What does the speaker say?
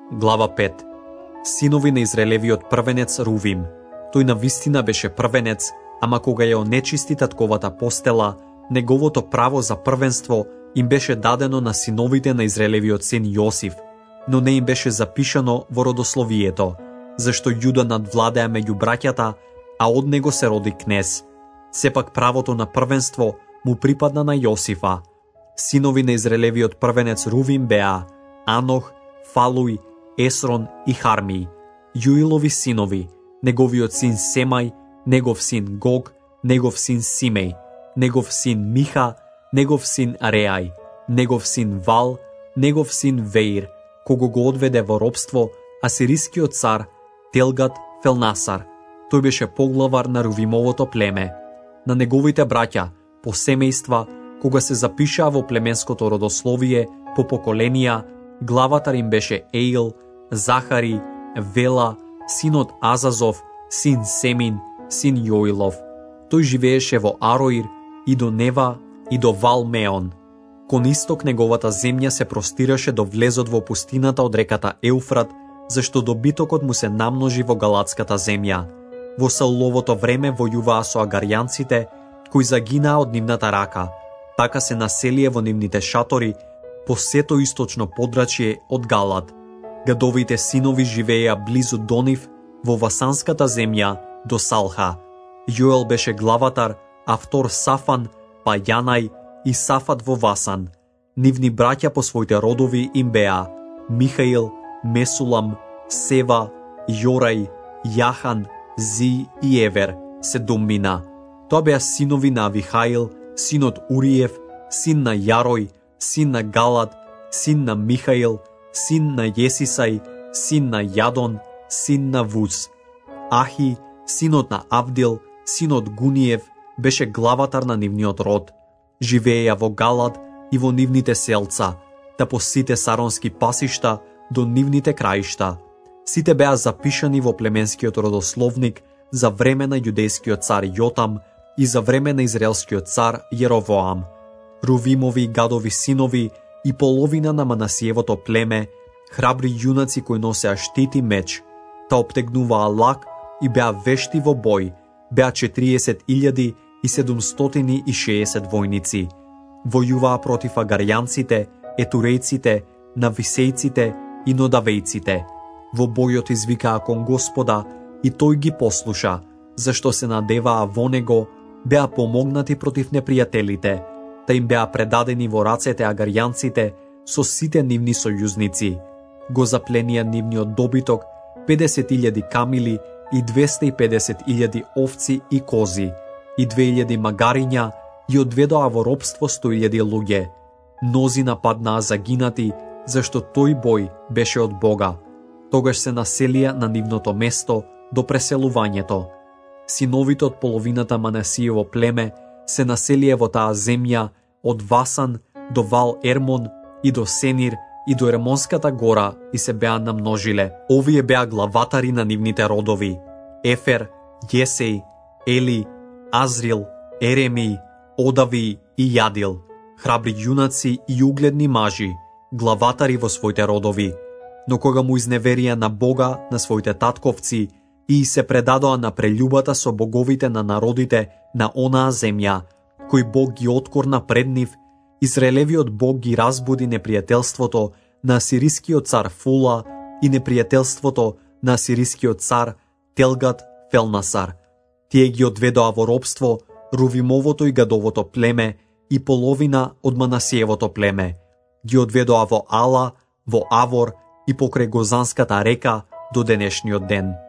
Глава 5. Синови на Израелевиот првенец Рувим. Тој навистина беше првенец, ама кога ја онечисти татковата постела, неговото право за првенство им беше дадено на синовите на Израелевиот син Јосиф, но не им беше запишано во родословието, зашто Јуда надвладеа меѓу браќата, а од него се роди кнез. Сепак правото на првенство му припадна на Јосифа. Синови на Израелевиот првенец Рувим беа Анох, Фалуј, Есрон и Харми. Јуилови синови, неговиот син Семај, негов син Гог, негов син Симеј, негов син Миха, негов син Ареај, негов син Вал, негов син Веир, кого го одведе во робство асирискиот цар Телгат Фелнасар. Тој беше поглавар на Рувимовото племе. На неговите браќа, по семејства, кога се запишаа во племенското родословие по поколенија, главатар им беше Еил, Захари, Вела, синот Азазов, син Семин, син Јоилов. Тој живееше во Ароир и до Нева и до Вал-Меон. Кон исток неговата земја се простираше до влезот во пустината од реката Еуфрат, зашто добитокот му се намножи во галатската земја. Во Сауловото време војуваа со агарјанците, кои загинаа од нивната рака. Така се населие во нивните шатори по сето источно подрачје од Галат. Гадовите синови живееа близу до нив во Васанската земја до Салха. Јоел беше главатар, а втор Сафан, па Јанај и Сафат во Васан. Нивни браќа по своите родови им беа Михаил, Месулам, Сева, Јорај, Јахан, Зи и Евер, 7. Тоа беа синови на Авихаил, синот Уриев, син на Јарој, син на Галад, син на Михаил, син на Јесисај, син на Јадон, син на Вуз. Ахи, синот на Авдил, синот Гуниев, беше главатар на нивниот род. Живееја во Галад и во нивните селца, та по сите саронски пасишта до нивните краишта. Сите беа запишани во племенскиот родословник за време на јудејскиот цар Јотам и за време на израелскиот цар Јеровоам. Рувимови и Гадови синови и половина на Манасиевото племе, храбри јунаци кои носеа штит и меч, та обтегнуваа лак и беа вешти во бој, беа 40,760 војници. Војуваа против агарјанците, етурејците, нависејците и нодавејците. Во бојот извикаа кон Господа и тој ги послуша, зашто се надеваа во него, беа помогнати против непријателите, та им беа предадени во рацете агарјанците со сите нивни сојузници. Го запленија нивниот добиток 50,000 камили и 250,000 овци и кози, и 2,000 магариња, и одведоа во робство 100,000 луѓе. Мнози нападнаа загинати, зашто тој бој беше од Бога. Тогаш се населија на нивното место до преселувањето. Синовите од половината Манасиево племе се населија во таа земја од Васан до Вал Ермон и до Сенир и до Ермонската гора и се беа намножиле. Овие беа главатари на нивните родови: Ефер, Јесеј, Ели, Азрил, Ереми, Одави и Јадил. Храбри јунаци и угледни мажи, главатари во своите родови. Но кога му изневерија на Бога, на своите татковци, и се предадоа на прелюбата со боговите на народите на онаа земја, кој Бог ги откорна пред нив, Израелевиот Бог ги разбуди непријателството на асирискиот цар Фула и непријателството на асирискиот цар Телгат Фелнасар. Тие ги одведоа во робство Рувимовото и Гадовото племе и половина од Манасиевото племе. Ги одведоа во Ала, во Авор и покрај Гозанската река до денешниот ден.